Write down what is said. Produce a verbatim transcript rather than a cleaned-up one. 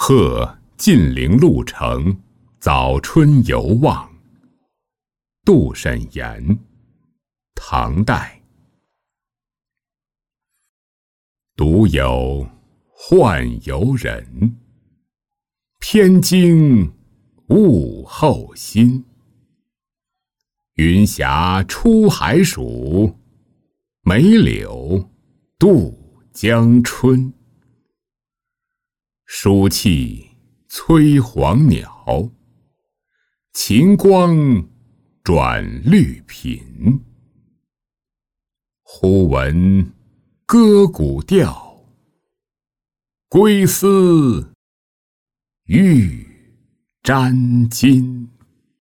贺晋陵路程，早春犹望。杜审言，唐代。独有宦游人，偏惊物候心。云霞出海曙，梅柳渡江春。暑气催黄鸟，晴光转绿频。忽闻歌鼓调，归思欲沾巾。